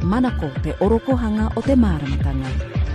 manako te orokohanga o te māramatanga.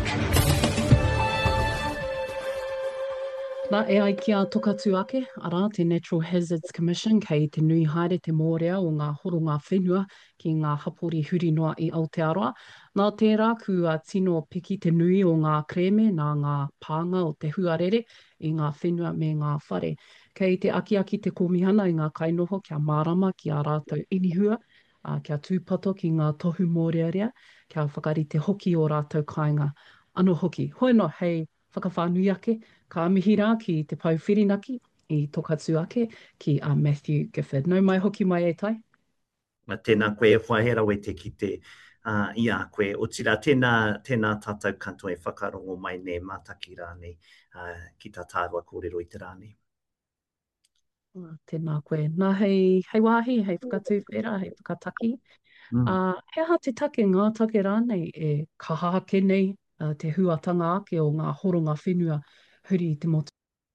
Nā e ai ki a tokatu ake, ara te Natural Hazards Commission kei te nui haere te mōrea o ngā horo ngā whenua ki ngā hapori huri noa i Aotearoa. Nā tērā kua tino piki te nui o ngā kreme nā ngā pānga o te huarere i ngā whenua me ngā whare. Kei te aki te komihana i ngā kainoho kia mārama ki a rātou inihua, kia tūpato ki ngā tohu mōrearea, kia whakarite hoki o rātou kāinga. Anō hoki, hoi no hei whakawhānui ake, ka mihi rā ki te pau whirinaki i tokatu ake ki a Matthew Gifford. Nau mai hoki mai e tai? Tēnā koe e whahera we te kite i a koe. O tira tēnā tātou kanto e whakarongo mai ne mātaki rānei ki tā tāua kōrero i te rānei. Tēnā koe. Nā hei wāhi, hei whakatū whera, hei whakataki. He aha te take ngā take rānei e kahahake nei te huatanga ake o ngā horo ngā whenua huri i te motu.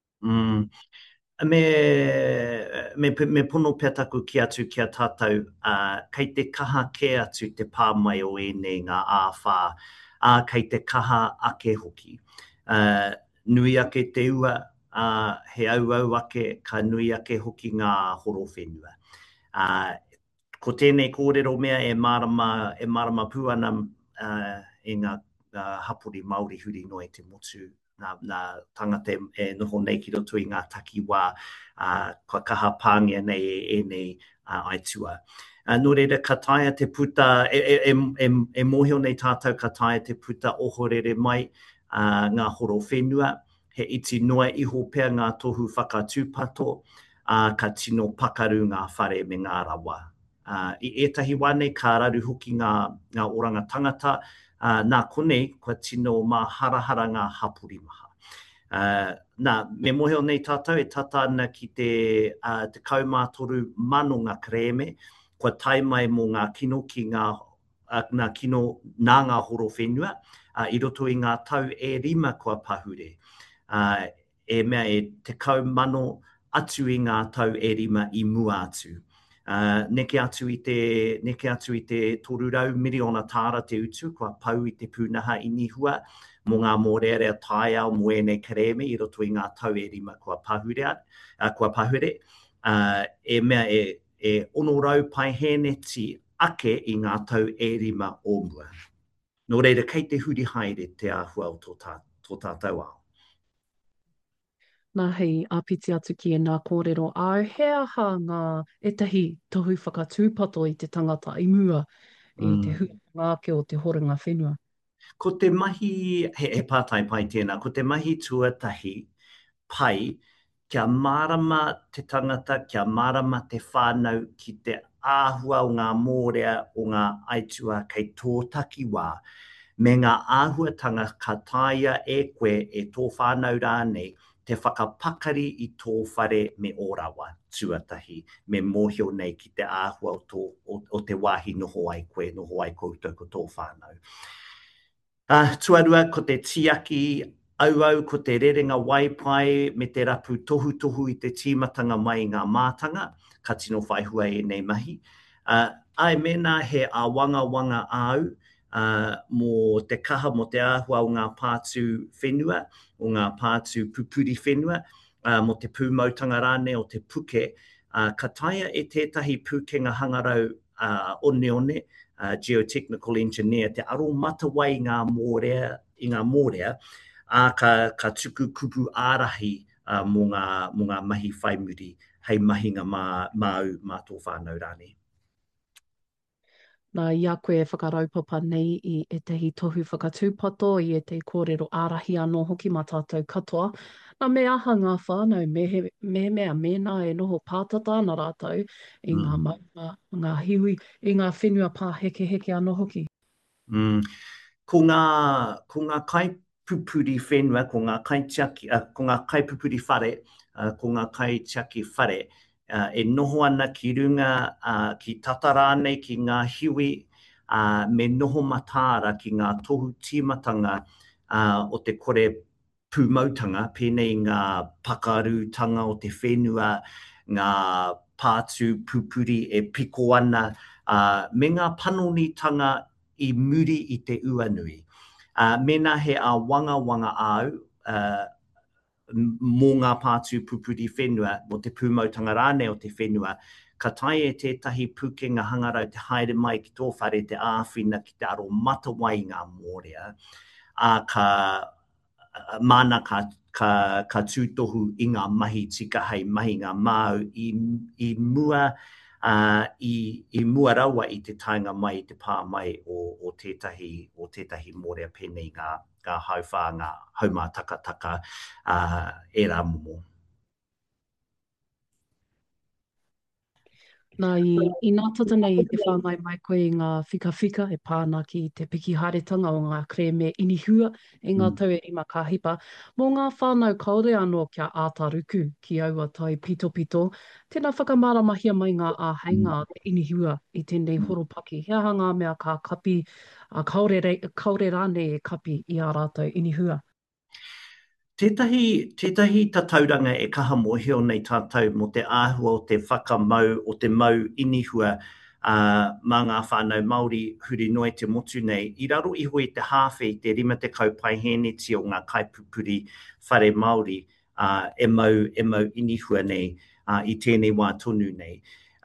Me pono pia taku ki atu ki a tātou, kei te kaha ke atu te pāmai o ēnei ngā āwhā, kei te kaha ake hoki. Nui ake te ua, he au ake, ka nui ake hoki ngā horo whenua. Ko tēnei kōrero mea e marama puana e ngā hapori Māori huri noa i te motu. Nā tangata e noho nei ki roto i ngā taki wā kua kaha pāngia nei e nei aitua. Nō reira ka taia te puta, e mōhio nei tātou ka taia te puta ohorere mai ngā horo whenua, he iti noa iho pēr ngā tohu whakatūpato, ka tino pakaru ngā whare me ngā rawa. I etahi wānei ka raru hoki ngā oranga tangata, nā konei, kua tino mā harahara ngā hapuri maha. Me moheo nei tātou e tata ana ki te kaumātoru mano ngā kreme, kua tai mai mō ngā kino ki ngā kino nā ngā horo whenua, i roto i ngā tau e rima kua pahure. E mea e te kaumano atu i ngā tau e rima i mua atu. Neke atu i te torurau miriona tāra te utu, kua pau i te pūnaha inihua, mō ngā mōrearea tai au mō enei kareme i roto i ngā tau e rima kua pahure. E mea e ono rau pai hene ti ake i ngā tau e rima o mua. Nō reira, kei te huri haere te āhua o tō tātou ao. Nā hei āpiti atu ki e nā kōrero au, he aha ngā etahi tohu whakatūpato i te tangata i mua i te huanga ake o te horinga whenua. Ko te mahi, he pātai pai tēnā, ko te mahi tuatahi pai, kia marama te tangata, kia marama te whānau ki te āhua o ngā mōrea o ngā aitua kei tō taki wā, me ngā āhuatanga ka taia e koe e tō whānau rānei, te whakapakari i tō whare me ōrawa tuatahi, me mōhio nei ki te āhua o te wāhi noho ai koe, noho ai koutou ko tō whānau. Tuarua, ko te tiaki au ko te rerenga waipai me te rapu tohu i te tīmatanga mai i ngā mātanga, ka tino whaihua e nei mahi. Ai mena he wanga au, mō te kaha, mō te āhua o ngā pātū whenua, o ngā pātū pupuri whenua, mō te pūmautanga rāne o te puke, ka taia e tētahi pūkenga hangarau one, geotechnical engineer, te aro matawai i ngā mōrea, ka tuku kupu ārahi mō ngā mahi whaimuri, hei mahinga māu mā tō whānau rāne. Nā ia koe e whakaraupapa nei i etehi tohu whakatūpato, i te kōrero ārahi anō hoki mā tātou katoa. Nā me aha ngā whānau, me mea mena e noho pātata ana rātou i ngā maua, ngā hiwi, i ngā whenua pā heke anō hoki. Ko ngā kaipupuri whenua, ko ngā kaipupuri whare, ko ngā kaitiaki whare, e noho ana ki runga ki tata rānei ki ngā hiwi, me noho matāra ki ngā tohu tīmatanga o te kore pūmautanga, pēnei ngā pakarūtanga o te whenua, ngā pātū pupuri e piko ana, me ngā panonitanga i muri i te uanui. Mena he a wanga au mō ngā pātū pupuri whenua, mo te pūmautanga rāne o te whenua, ka tae e tētahi pukenga hangarau te haere mai ki tō whare te āwhina ki te aro matawai ngā mōrea, mana ka tūtohu i ngā mahi tika hei mahi ngā māu i mua rawa i te tainga mai, te pā mai o tētahi mōrea pēnei ngā hauwha, ngā haumā taka e rā momo. Nā i nā tata nei i te whāngai mai koe i ngā whikawhika e pāna ki te piki haretanga o ngā kreme inihua e ngā tau e rima ka hipa. Mō ngā whānau kaore anō kia ātaruku ki aua tai pito, tēnā whakamarama mai ngā āheinga o te inihua i tēnei horopaki. Hea ngā mea ka kapi, kaore rāne e kapi i ā rātou inihua. Tētahi tatauranga e kaha mōhio nei tātou mo te āhua o te whakamau o te mau inihua mā ngā whānau Māori huri noe te motu nei. I raro iho i te hawhi te rima te kaupaiheneti o ngā kaipupuri whare Māori e mau inihua nei i tēnei wā tonu nei.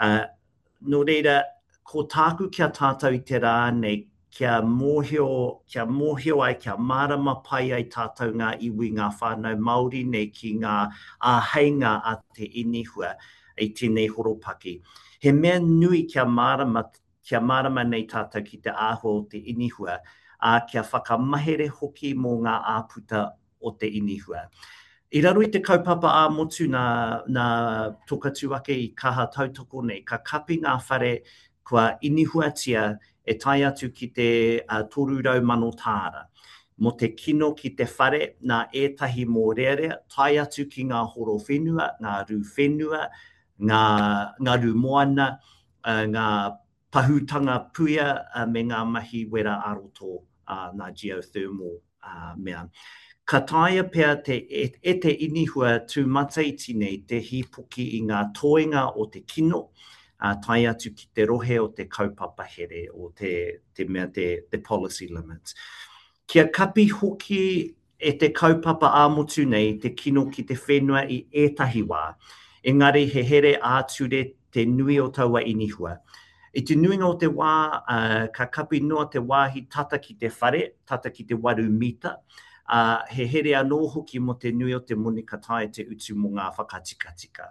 Nō reira, ko tāku kia tātou i te rā nei, kia mōhio ai, kia marama pai ai tātou ngā iwi ngā whānau Māori nei ki ngā āheinga a te inihua i tēnei horopaki. He mea nui kia marama nei tātou ki te āhua o te inihua, kia whakamahere hoki mō ngā āputa o te inihua. I raro i te kaupapa a motu nā tokatu ake i kaha tautoko nei, ka kapi ngā whare kua inihuatia e tai atu ki te 3,000 tāra. Mo te kino ki te whare, nā ētahi mō rearea, tai atu ki ngā horo whenua, ngā rū whenua, ngā rū moana, ngā pahutanga puia me ngā mahi wera aroto, ngā geothermal mea. Ka taia pia e te inihua tū mataiti nei te hipuki i ngā toenga o te kino, tai atu ki te rohe o te kaupapa here o te mea te policy limits. Kia kapi hoki e te kaupapa āmotu nei te kino ki te whenua i ētahi wā. Engari he here āture te nui o taua inihua. I te nuinga o te wā, ka kapi noa te wāhi tata ki te whare, tata ki te 8 mita. He here anō hoki mo te nui o te moni ka tae te utu mo ngā whakatikatika.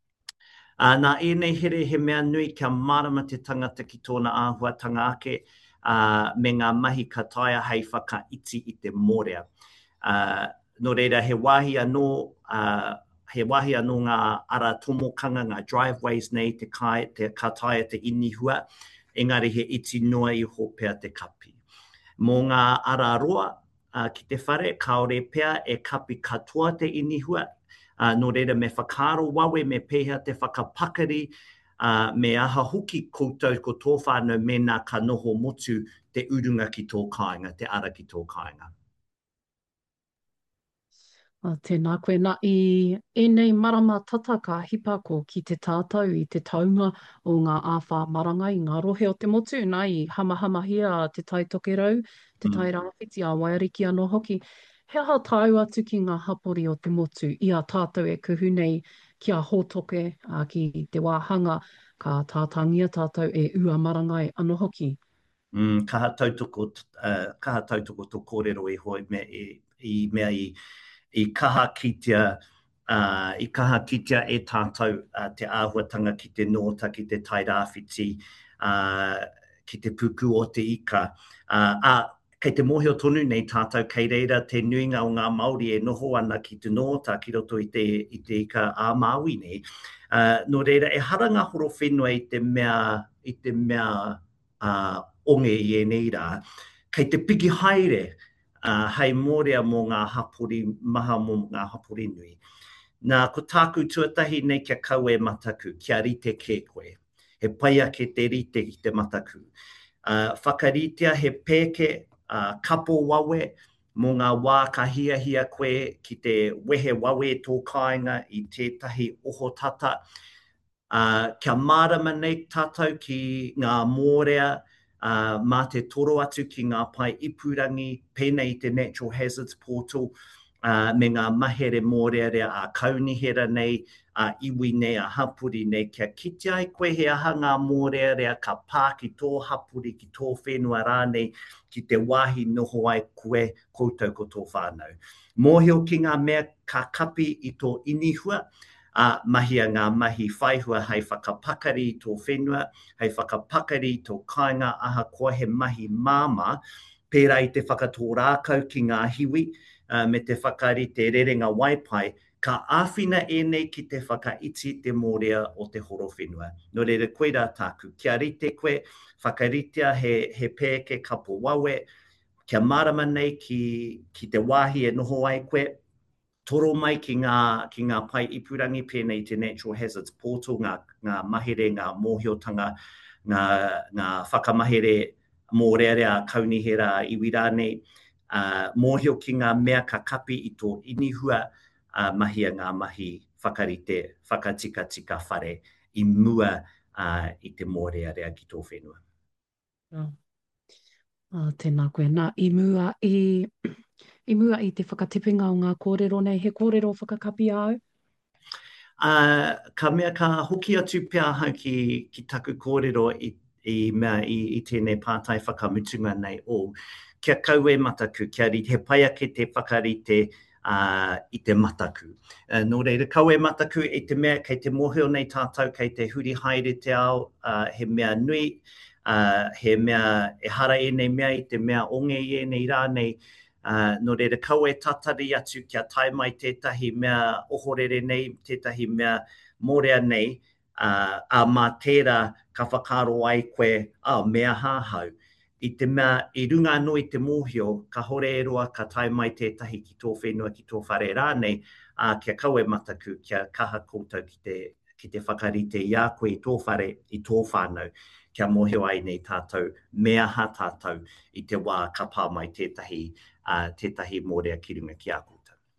Nā ēnei here he mea nui kia marama te tangata ki tōna āhuatanga ake me ngā mahi ka taia hei whakaiti i te mōrea. Nō reira, he wāhi anō ngā ara tomokanga, ngā driveways nei te ka taia te inihua, engari he iti noa i ho pēr te kapi. Mō ngā ara roa ki te whare, kaore pēr e kapi katoa te inihua, nō reira me whakaro wawe me pēhea te whakapakari me aha hoki koutou ko tō whānau me nā ka noho motu te urunga ki tō kāinga, te ara ki tō kāinga. Tēnā koe nā i enei marama tata ka hipako ki te tātou i te taunga o ngā āwhā marangai, ngā rohe o te motu, nā i hamahamahia te tai tokerau, te tai rāwhiti a Wairiki anō hoki. He aha tāu atu ki ngā hapori o te motu i a tātou e kuhu nei kia hōtoke ki te wāhanga ka tātangia tātou e ua marangai anō hoki. Kaha tautoko tō kōrero e hoi i kaha kitea e tātou te āhuatanga ki te nōta, ki te tai rāwhiti, ki te puku o te ika. Kei te mōhio tonu nei tātou, kei reira te nuinga o ngā Māori e noho ana ki te nōta ki roto i te ika a Māui nei. Nō reira, e hara ngā horo whenua i te mea onge i e nei rā. Kei te piki haere hei mōrea mō ngā hapori maha mō ngā hapori nui. Nā ko tāku tuatahi nei kia kau e mataku, kia rite ke koe. He paia ke te rite ki te mataku. Whakaritea he pēke kapo wawe mō ngā wā ka hia koe ki te wehe wawe tō kāinga i tētahi oho tata. Kia marama nei tātou ki ngā mōrea mā te toro atu ki ngā pai ipurangi, pēnei te Natural Hazards Portal, me ngā mahere mōrearea a kaunihera nei, a iwi nei, a hapuri nei, kia kite ai koe he aha ngā mōrearea ka pā ki tō hapuri, ki tō whenua rānei, ki te wāhi noho ai koe koutou ko tō whānau. Mōhio ki ngā mea ka kapi i tō inihua, mahia ngā mahi whaihua hei whakapakari i tō whenua, hei whakapakari i tō kāinga aha koe he mahi māma, pērā i te whakatō rākau ki ngā hiwi, me te whakarite rerenga waipai, ka āwhina nei ki te whakaiti te mōrea o te horo whenua. Nō reira koe rā tāku, kia rite koe, whakaritea he pēke kapo wawe, kia marama nei ki te wāhi e noho ai koe, toro mai ki ngā pai ipurangi pēnei te Natural Hazards Portal, ngā mahere, ngā mōhiotanga, ngā whakamahere mōrearea kaunihera iwi rānei, mōhio ki ngā mea ka kapi i tō inihua, mahia ngā mahi whakarite, whakatika whare i mua i te mōrearea ki tō whenua. Tēnā koe, nā i mua i te whakatipinga o ngā kōrero nei, he kōrero whakakapi au? Ka mea ka hoki atu pia hau ki taku kōrero i tēnei pātai whakamutunga nei o, kia kaue mataku, kia ri he pai ake te whakarite i te mataku. Nō reira, kaue mataku i te mea kei te mōhio nei tātou, kei te huri haere te ao, he mea nui, he mea e hara nei mea i te mea onge nei rānei, nō reira, kaue tatari atu kia tai mai tētahi mea ohorere nei, tētahi mea mōrea nei, a mā tērā ka whakaro ai koe, mea hāhau. I te mea, i runga anō i te mōhio, ka hore e roa, ka tai mai tētahi ki tō whenua, ki tō whare rānei, kia kaue mataku, kia kaha koutou ki te whakarite i a koe i tō whare, i tō whānau, kia mōhio ai nei tātou, mea ha tātou, i te wā ka pā mai tētahi mōrea ki runga ki a koutou.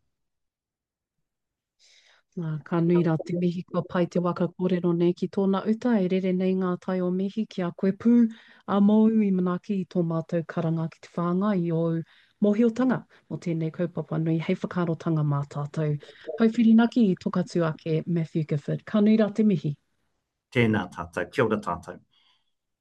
Ka nui rā te mihi kua pai te waka kōrero nei ki tōna uta, e rere nei ngā tai o mihi ki a koe pū, a mau i manaki i tō mātou karanga ki te whānga i o mōhiotanga o tēnei kaupapa nui, hei whakarotanga mā tātou. Hauwhirinaki i tokatu ake Matthew Gifford. Ka nui rā te mihi. Tēnā tātou, kia ora tātou.